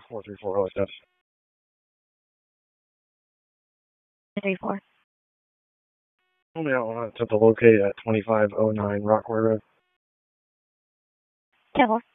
434 OSF. 34. Only out on attempt to locate at 2509 Rockaway Road. 10-4.